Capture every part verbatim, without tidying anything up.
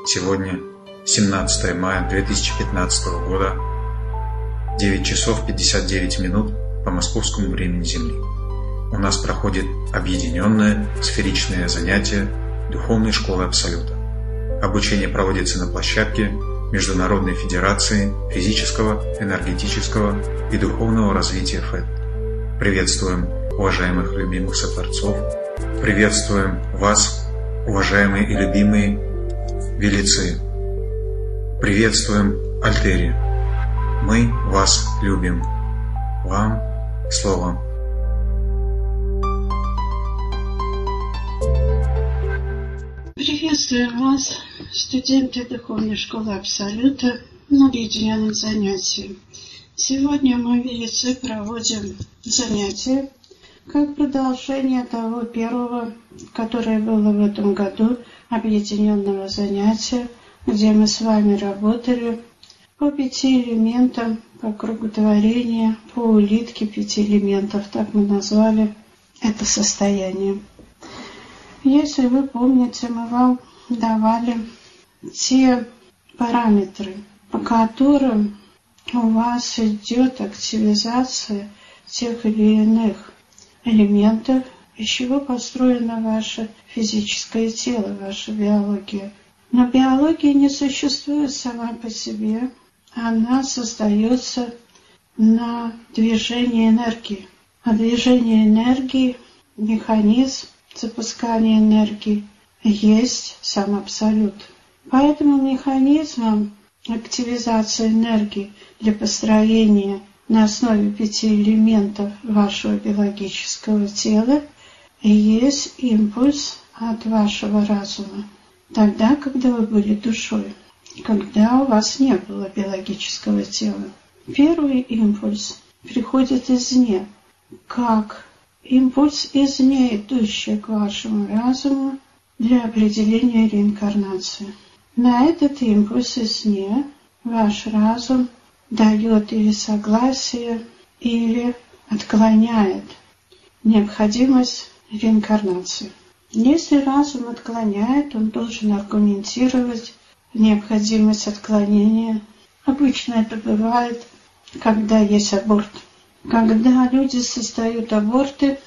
Сегодня семнадцатое мая две тысячи пятнадцатого года, девять часов пятьдесят девять минут по московскому времени Земли. У нас проходит объединенное сферичное занятие Духовной школы Абсолюта. Обучение проводится на площадке Международной Федерации физического, энергетического и духовного развития ФЭД. Приветствуем уважаемых любимых сотворцов, приветствуем вас, уважаемые и любимые велицы, приветствуем Альтери. Мы вас любим. Вам слово. Приветствуем вас, студенты Духовной школы Абсолюта, на объединенном занятии. Сегодня мы, велицы, проводим занятие как продолжение того первого, которое было в этом году, объединенного занятия, где мы с вами работали по пяти элементам, по кругу творения, по улитке пяти элементов, так мы назвали это состояние. Если вы помните, мы вам давали те параметры, по которым у вас идет активизация тех или иных элементов, из чего построено ваше физическое тело, ваша биология. Но биология не существует сама по себе, она создается на движении энергии. А движение энергии, механизм запускания энергии есть сам Абсолют. Поэтому механизмом активизации энергии для построения на основе пяти элементов вашего биологического тела есть импульс от вашего разума. Тогда, когда вы были душой, когда у вас не было биологического тела. Первый импульс приходит извне, как импульс извне, идущий к вашему разуму для определения реинкарнации. На этот импульс извне ваш разум дает или согласие, или отклоняет необходимость реинкарнации. Если разум отклоняет, он должен аргументировать необходимость отклонения. Обычно это бывает, когда есть аборт. Когда люди создают аборты,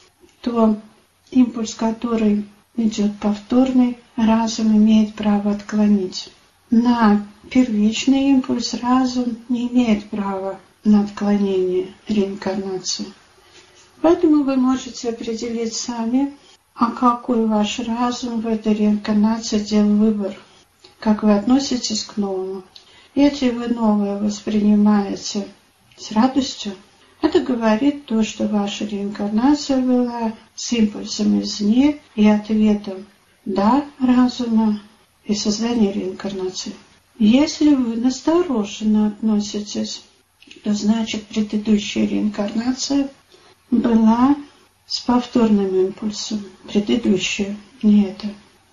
то импульс, который идет повторный, разум имеет право отклонить. На первичный импульс разум не имеет права на отклонение реинкарнации. Поэтому вы можете определить сами, а какой ваш разум в этой реинкарнации делал выбор, как вы относитесь к новому. Если вы новое воспринимаете с радостью, это говорит то, что ваша реинкарнация была с импульсом извне и ответом «да» разума и создание реинкарнации. Если вы настороженно относитесь, то значит предыдущая реинкарнация была с повторным импульсом, предыдущая, не это.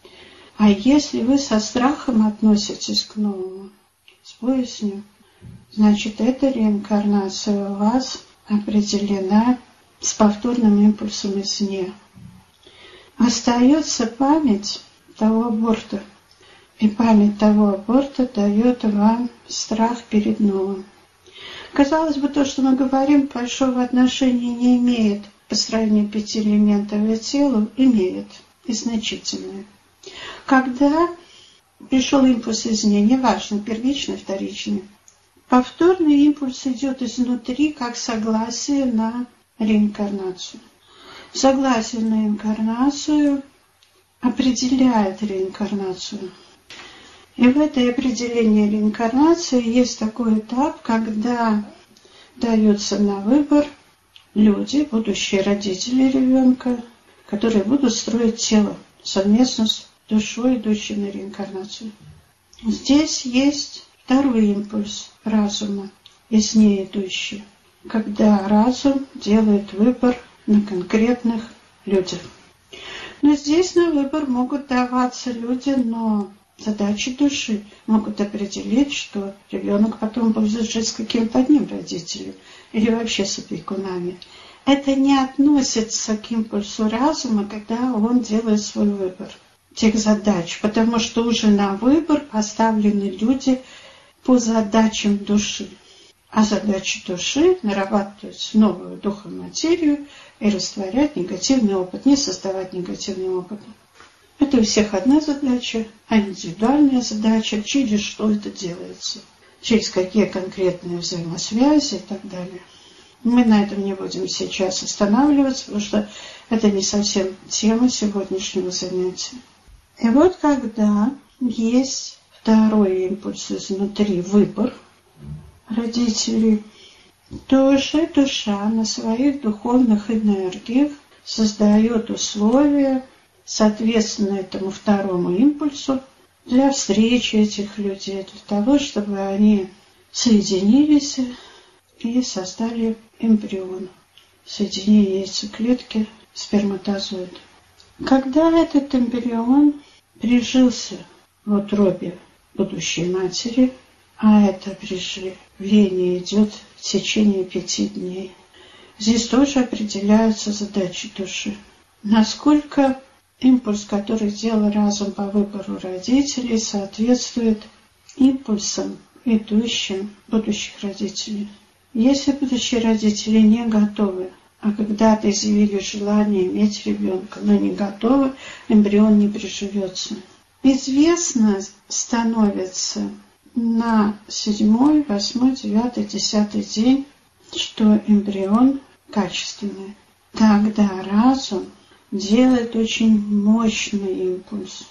А если вы со страхом относитесь к новому, с боязнью, значит эта реинкарнация у вас определена с повторным импульсом извне. Остается память того аборта. И память того аборта дает вам страх перед новым. Казалось бы, то, что мы говорим, большого отношения не имеет к построению пяти элементов и телу, имеет и значительное. Когда пришел импульс извне, неважно, первичный, вторичный, повторный импульс идет изнутри как согласие на реинкарнацию. Согласие на реинкарнацию определяет реинкарнацию. И в этой определении реинкарнации есть такой этап, когда дается на выбор люди, будущие родители ребенка, которые будут строить тело совместно с душой, идущей на реинкарнацию. Здесь есть второй импульс разума, извне идущий, когда разум делает выбор на конкретных людях. Но здесь на выбор могут даваться люди, но задачи души могут определить, что ребенок потом будет жить с каким-то одним родителем или вообще с опекунами. Это не относится к импульсу разума, когда он делает свой выбор. тех задач, потому что уже на выбор поставлены люди по задачам души. А задача души — нарабатывать новую духоматерию и растворять негативный опыт, не создавать негативный опыт. Это у всех одна задача, а индивидуальная задача, через что это делается, через какие конкретные взаимосвязи и так далее. Мы на этом не будем сейчас останавливаться, потому что это не совсем тема сегодняшнего занятия. И вот когда есть второй импульс изнутри, выбор родителей, то уже душа на своих духовных энергиях создает условия, соответственно этому второму импульсу, для встречи этих людей, для того, чтобы они соединились и создали эмбрион, соединение яйцеклетки, сперматозоида. Когда этот эмбрион прижился в утробе будущей матери, а это приживление идет в течение пяти дней, здесь тоже определяются задачи души. Насколько импульс, который делал разум по выбору родителей, соответствует импульсам, идущим будущих родителей. Если будущие родители не готовы, а когда-то изъявили желание иметь ребенка, но не готовы, эмбрион не приживется. Известно становится на седьмой, восьмой, девятый, десятый день, что эмбрион качественный. Тогда разум делает очень мощный импульс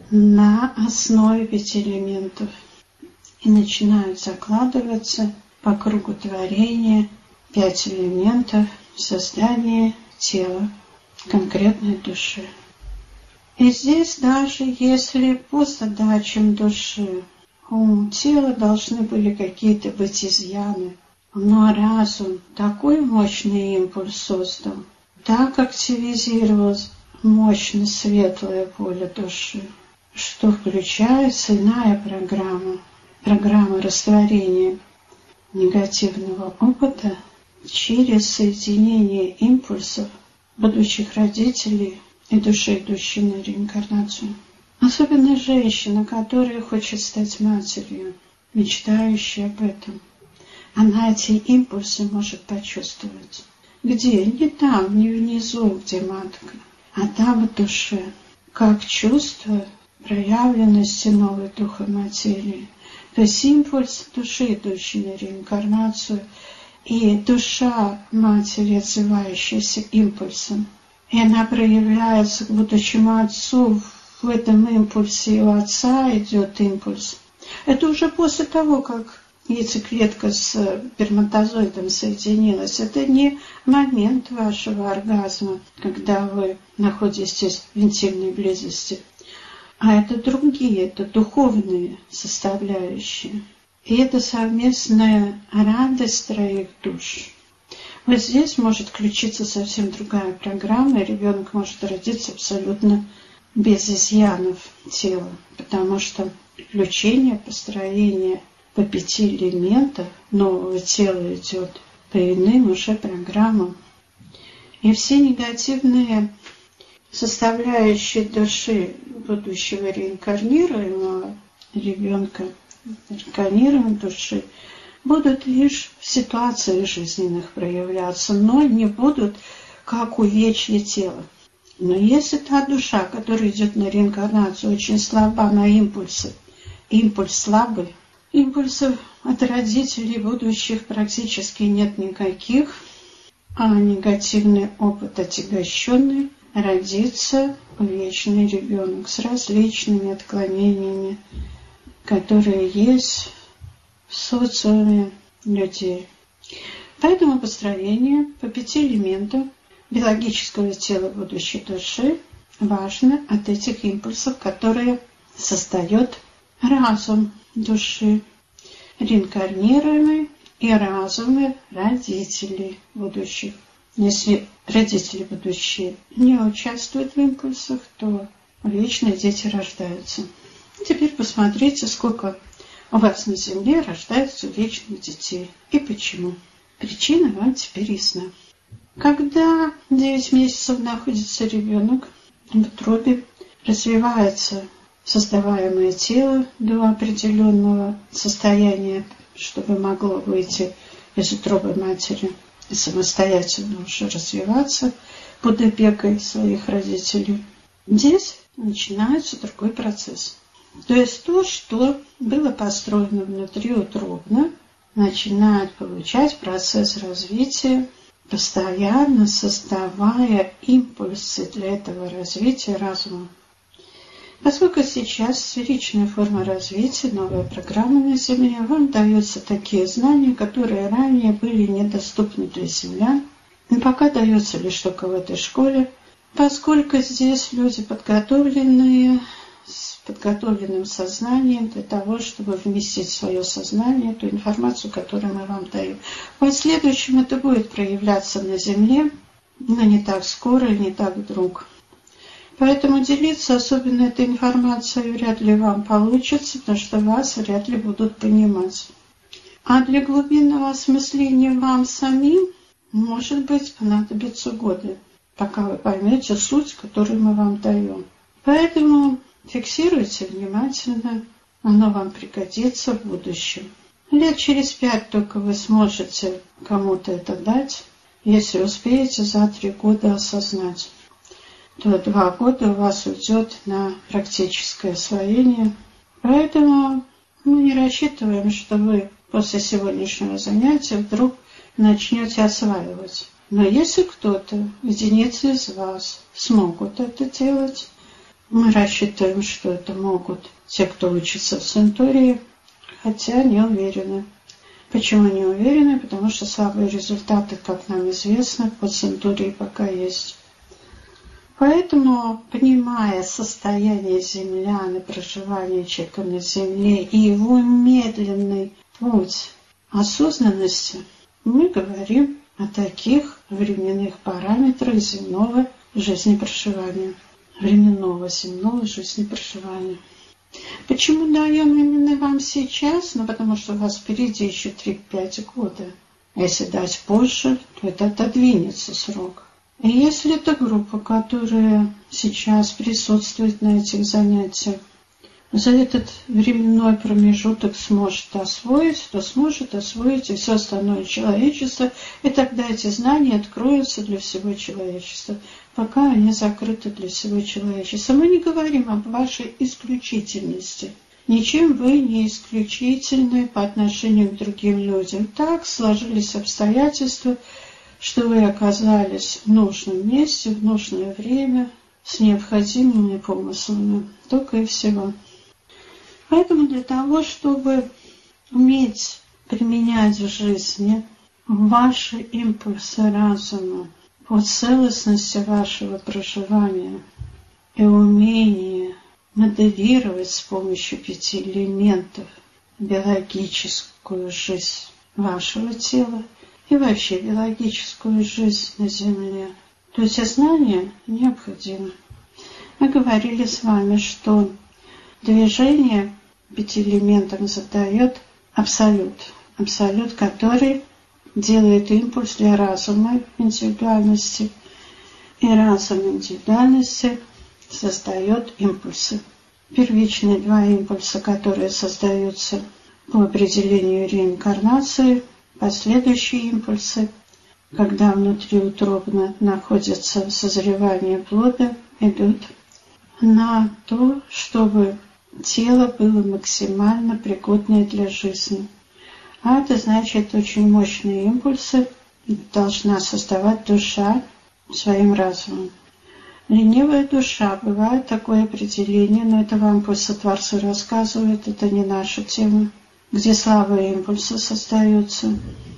на основе пяти элементов и начинают закладываться по кругу творения пять элементов в создании тела конкретной души. И здесь даже если по задачам души у тела должны были какие-то быть изъяны, но разум такой мощный импульс создал, так активизировалось мощно светлое поле души, что включается иная программа, программа растворения негативного опыта через соединение импульсов будущих родителей и души, идущей на реинкарнацию. Особенно женщина, которая хочет стать матерью, мечтающая об этом. Она эти импульсы может почувствовать. Где? Не там, не внизу, где матка, а там в душе. Как чувство проявленности новой духоматерии. То есть импульс души, идущий на реинкарнацию, и душа матери, отзывающаяся импульсом. И она проявляется к будущему отцу. В этом импульсе и у отца идет импульс. Это уже после того, как яйцеклетка с сперматозоидом соединилась. Это не момент вашего оргазма, когда вы находитесь в интимной близости, а это другие, это духовные составляющие. И это совместная радость троих душ. Вот здесь может включиться совсем другая программа, и ребенок может родиться абсолютно без изъянов тела, потому что включение, построение по пяти элементов нового тела идет по иным уже программам. И все негативные составляющие души будущего реинкарнируемого ребенка, реинкарнируемой души, будут лишь в ситуациях жизненных проявляться, но не будут как увечье тела. Но если та душа, которая идет на реинкарнацию, очень слаба на импульсы, импульс слабый, импульсов от родителей будущих практически нет никаких, а негативный опыт отягощенный, родится увечный ребенок с различными отклонениями, которые есть в социуме людей. Поэтому построение по пяти элементам биологического тела будущей души важно от этих импульсов, которые создает разум души, реинкарнируемый и разумы родителей будущих. Если родители будущие не участвуют в импульсах, то вечные дети рождаются. Теперь посмотрите, сколько у вас на Земле рождаются вечных детей и почему. Причина вам теперь ясна. Когда девять месяцев находится ребенок в утробе развивается создаваемое тело до определенного состояния, чтобы могло выйти из утробы матери и самостоятельно уже развиваться под опекой своих родителей. Здесь начинается другой процесс. То есть то, что было построено внутриутробно, начинает получать процесс развития, постоянно создавая импульсы для этого развития разума. Поскольку сейчас сферичная форма развития, новая программа на Земле, вам даются такие знания, которые ранее были недоступны для землян, и пока дается лишь только в этой школе, поскольку здесь люди подготовленные, с подготовленным сознанием для того, чтобы вместить в свое сознание ту информацию, которую мы вам даем. В последующем это будет проявляться на Земле, но не так скоро и не так вдруг. Поэтому делиться особенно этой информацией вряд ли вам получится, потому что вас вряд ли будут понимать. А для глубинного осмысления вам самим, может быть, понадобятся годы, пока вы поймете суть, которую мы вам даем. Поэтому фиксируйте внимательно, оно вам пригодится в будущем. Лет через пять только вы сможете кому-то это дать, если успеете за три года осознать. То два года у вас уйдет на практическое освоение. Поэтому мы не рассчитываем, что вы после сегодняшнего занятия вдруг начнете осваивать. Но если кто-то, единицы из вас, смогут это делать, мы рассчитываем, что это могут те, кто учится в Центурии, хотя не уверены. Почему не уверены? Потому что слабые результаты, как нам известно, по Центурии пока есть. Поэтому, понимая состояние землян и проживание человека на Земле и его медленный путь осознанности, мы говорим о таких временных параметрах земного жизнепроживания. Временного земного жизнепроживания. Почему даем именно вам сейчас? Ну, потому что у вас впереди еще три-пять года. А если дать позже, то это отодвинется срок. И если это группа, которая сейчас присутствует на этих занятиях, за этот временной промежуток сможет освоить, то сможет освоить и все остальное человечество, и тогда эти знания откроются для всего человечества, пока они закрыты для всего человечества. Мы не говорим об вашей исключительности. Ничем вы не исключительны по отношению к другим людям. Так сложились обстоятельства, что вы оказались в нужном месте, в нужное время, с необходимыми помыслами. Только и всего. Поэтому для того, чтобы уметь применять в жизни ваши импульсы разума по целостности вашего проживания и умение моделировать с помощью пяти элементов биологическую жизнь вашего тела и вообще биологическую жизнь на Земле, то эти знания необходимы. Мы говорили с вами, что движение пяти элементам задает абсолют. Абсолют, который делает импульс для разума индивидуальности. И разум индивидуальности создает импульсы. Первичные два импульса, которые создаются по определению реинкарнации, последующие импульсы, когда внутриутробно находится созревание плода, идут на то, чтобы тело было максимально пригодное для жизни. А это значит, очень мощные импульсы должна создавать душа своим разумом. Ленивая душа, бывает такое определение, но это вам пусть сотворцы рассказывают, это не наша тема, где слабые импульсы создаются,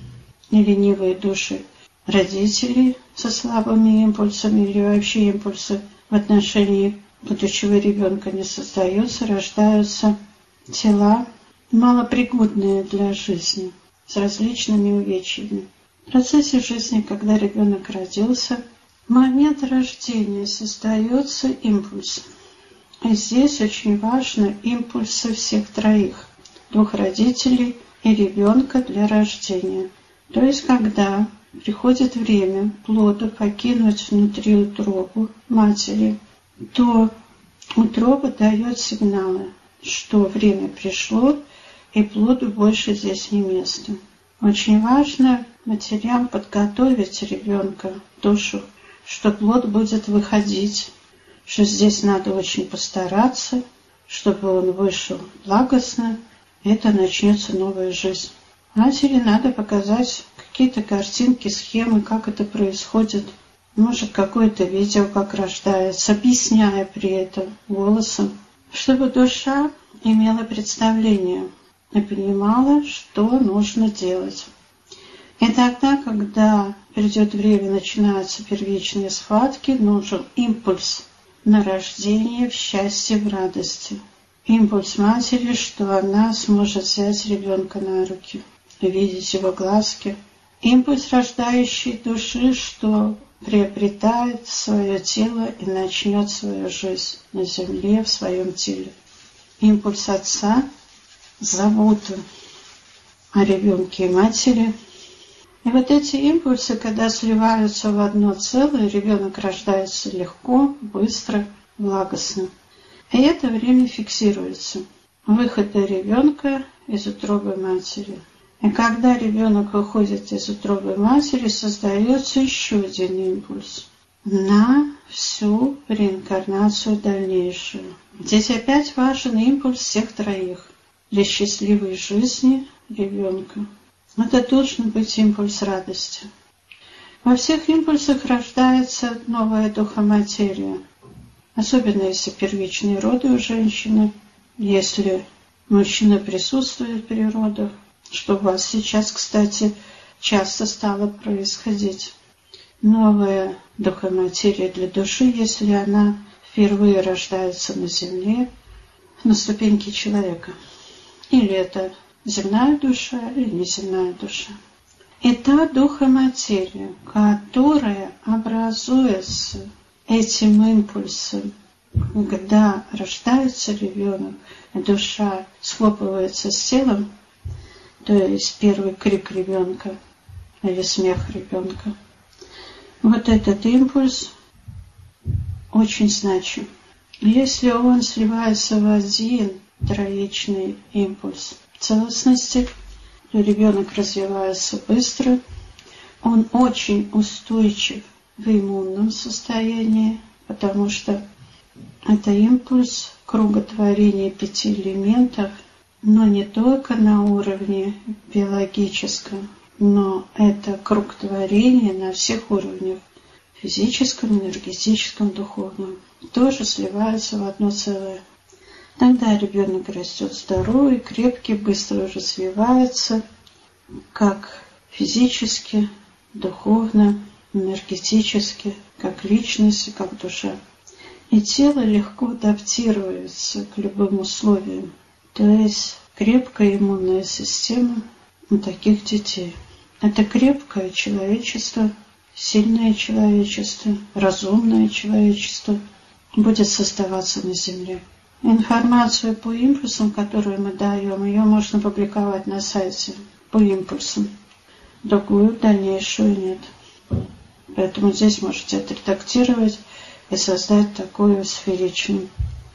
и ленивые души родителей со слабыми импульсами или вообще импульсы в отношении будущего ребенка не создаются, рождаются тела, малопригодные для жизни, с различными увечьями. В процессе жизни, когда ребенок родился, в момент рождения создается импульс. И здесь очень важно импульсы всех троих, двух родителей и ребенка для рождения. То есть, когда приходит время плоду покинуть внутриутробу матери, то Утроба дает сигналы, что время пришло, и плоду больше здесь не место. Очень важно матерям подготовить ребенка, душу, что плод будет выходить, что здесь надо очень постараться, чтобы он вышел благостно, и это начнется новая жизнь. Матери надо показать какие-то картинки, схемы, как это происходит. Может, какое-то видео, как рождается, объясняя при этом голосом, чтобы душа имела представление и понимала, что нужно делать. И тогда, когда придет время, начинаются первичные схватки, нужен импульс на рождение в счастье, в радости. Импульс матери, что она сможет взять ребенка на руки, видеть его глазки. Импульс рождающей души, что приобретает свое тело и начнет свою жизнь на земле, в своем теле. Импульс отца – забота о ребенке и матери. И вот эти импульсы, когда сливаются в одно целое, ребенок рождается легко, быстро, благостно. И это время фиксируется. Выход ребенка из утробы матери. И когда ребенок выходит из утробы матери, создается еще один импульс на всю реинкарнацию дальнейшую. Здесь опять важен импульс всех троих для счастливой жизни ребенка. Это должен быть импульс радости. Во всех импульсах рождается новая духоматерия. Особенно если первичные роды у женщины, если мужчина присутствует при родах, что у вас сейчас, кстати, часто стало происходить. Новая духоматерия для души, если она впервые рождается на земле, на ступеньке человека. Или это земная душа, или неземная душа. И та духоматерия, которая образуется этим импульсом, когда рождается ребенок, душа схлопывается с телом, то есть первый крик ребенка или смех ребенка. Вот этот импульс очень значим. Если он сливается в один троичный импульс целостности, то ребенок развивается быстро, он очень устойчив в иммунном состоянии, потому что это импульс круготворения пяти элементов, но не только на уровне биологическом, но это круг творения на всех уровнях, физическом, энергетическом, духовном, тоже сливаются в одно целое. Тогда ребенок растет здоровый, крепкий, быстро развивается, как физически, духовно, энергетически, как личность, как душа. И тело легко адаптируется к любым условиям. То есть крепкая иммунная система у таких детей. Это крепкое человечество, сильное человечество, разумное человечество будет создаваться на Земле. Информацию по импульсам, которую мы даем, ее можно публиковать на сайте по импульсам. Другую дальнейшую нет. Поэтому здесь можете отредактировать и создать такое сферичное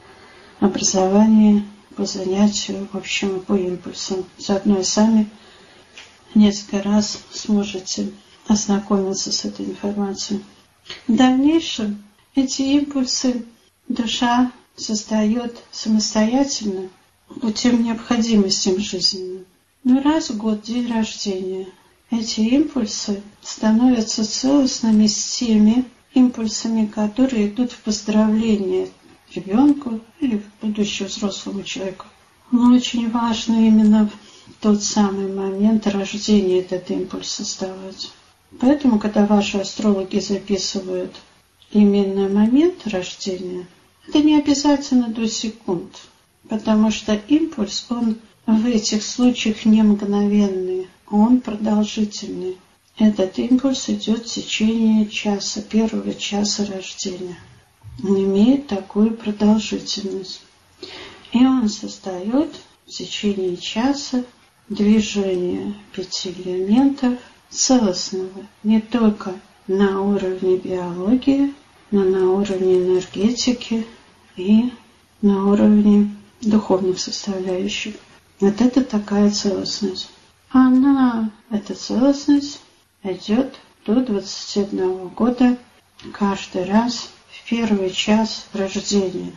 образование по занятию, в общем, по импульсам. Заодно и сами несколько раз сможете ознакомиться с этой информацией. В дальнейшем эти импульсы душа создает самостоятельно путем необходимости жизненным. Но раз в год, день рождения, эти импульсы становятся целостными с теми импульсами, которые идут в поздравление ребенку или будущему взрослому человеку. Но очень важно именно в тот самый момент рождения этот импульс создавать. Поэтому, когда ваши астрологи записывают именно момент рождения, это не обязательно до секунд, потому что импульс, он в этих случаях не мгновенный, он продолжительный. Этот импульс идет в течение часа, первого часа рождения. Он имеет такую продолжительность. И он создает в течение часа движение пяти элементов целостного, не только на уровне биологии, но на уровне энергетики и на уровне духовных составляющих. Вот это такая целостность. Она, эта целостность, идет до двадцати одного года каждый раз в первый час рождения.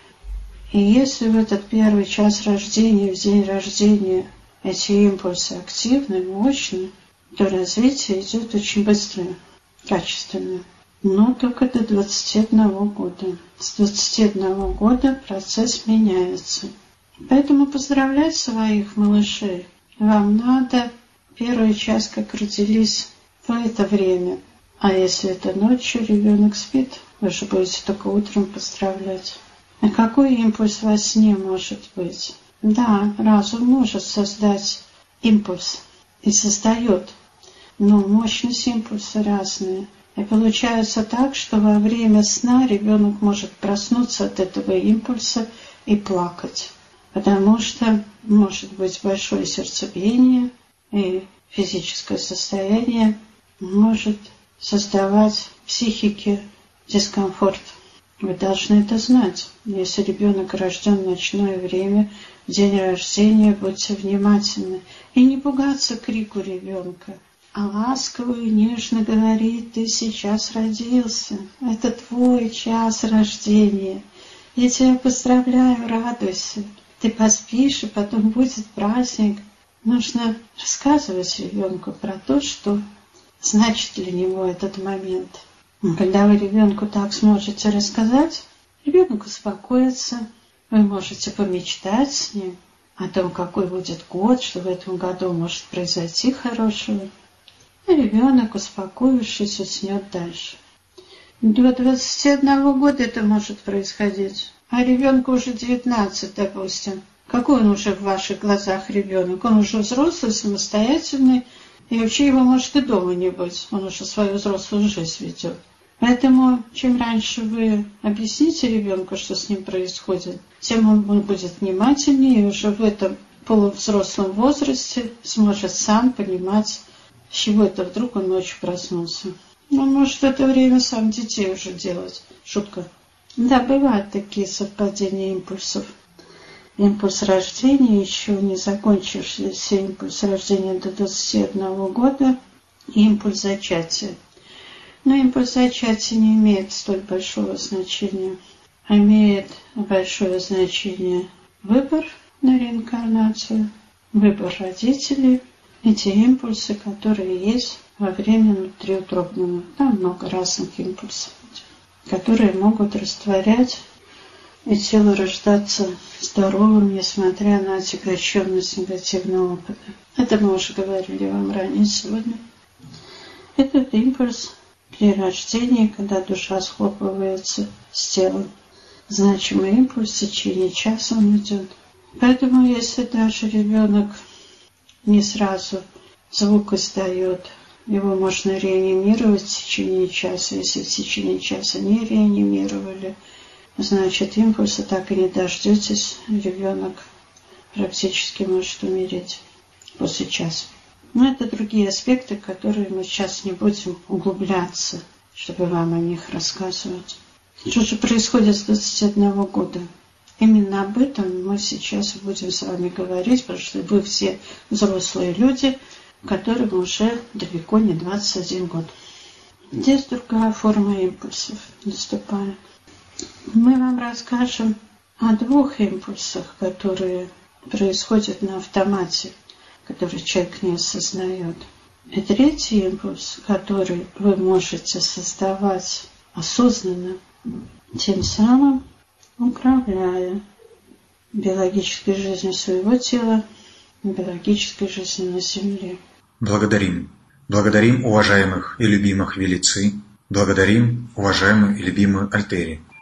И если в этот первый час рождения, в день рождения, эти импульсы активны, мощны, то развитие идет очень быстрое, качественное. Но только до двадцати одного года. С двадцати одного года процесс меняется. Поэтому поздравлять своих малышей вам надо первый час, как родились, в это время. А если это ночью, ребенок спит, вы же будете только утром поздравлять. А какой импульс во сне может быть? Да, разум может создать импульс и создает, но мощность импульса разная. И получается так, что во время сна ребенок может проснуться от этого импульса и плакать, потому что может быть большое сердцебиение, и физическое состояние может создавать в психике дискомфорт. Вы должны это знать. Если ребенок рожден в ночное время, в день рождения, будьте внимательны. И не пугаться крику ребенка, а ласково и нежно говорить: ты сейчас родился, это твой час рождения. Я тебя поздравляю, радуйся. Ты поспишь, и потом будет праздник. Нужно рассказывать ребенку про то, что значит для него этот момент. Когда вы ребенку так сможете рассказать, ребенок успокоится. Вы можете помечтать с ним о том, какой будет год, что в этом году может произойти хорошего. И ребенок, успокоившись, уснет дальше. До двадцати одного года это может происходить. А ребенку уже девятнадцать, допустим. Какой он уже в ваших глазах ребенок? Он уже взрослый, самостоятельный, и вообще его может и дома не быть. Он уже свою взрослую жизнь ведет. Поэтому, чем раньше вы объясните ребенку, что с ним происходит, тем он будет внимательнее, и уже в этом полувзрослом возрасте сможет сам понимать, с чего это вдруг он ночью проснулся. Он может в это время сам детей уже делать. Шутка. Да, бывают такие совпадения импульсов. Импульс рождения, еще не закончившийся импульс рождения до двадцати одного года, и импульс зачатия. Но импульс зачатия не имеет столь большого значения. А имеет большое значение выбор на реинкарнацию, выбор родителей, эти импульсы, которые есть во время внутриутробного. Там много разных импульсов, которые могут растворять и тело рождаться здоровым, несмотря на отягощенность негативного опыта. Это мы уже говорили вам ранее сегодня. Этот импульс при рождении, когда душа схлопывается с телом, значимый импульс в течение часа он идет. Поэтому, если даже ребенок не сразу звук издает, его можно реанимировать в течение часа. Если в течение часа не реанимировали, значит, импульса так и не дождетесь, ребенок практически может умереть после часа. Но это другие аспекты, которые мы сейчас не будем углубляться, чтобы вам о них рассказывать. Что же происходит с двадцати одного года? Именно об этом мы сейчас будем с вами говорить, потому что вы все взрослые люди, которым уже далеко не двадцать один год. Здесь другая форма импульсов наступает. Мы вам расскажем о двух импульсах, которые происходят на автомате, который человек не осознает. И третий импульс, который вы можете создавать осознанно, тем самым управляя биологической жизнью своего тела, биологической жизнью на Земле. Благодарим. Благодарим уважаемых и любимых велицы. Благодарим уважаемую и любимую Альтери.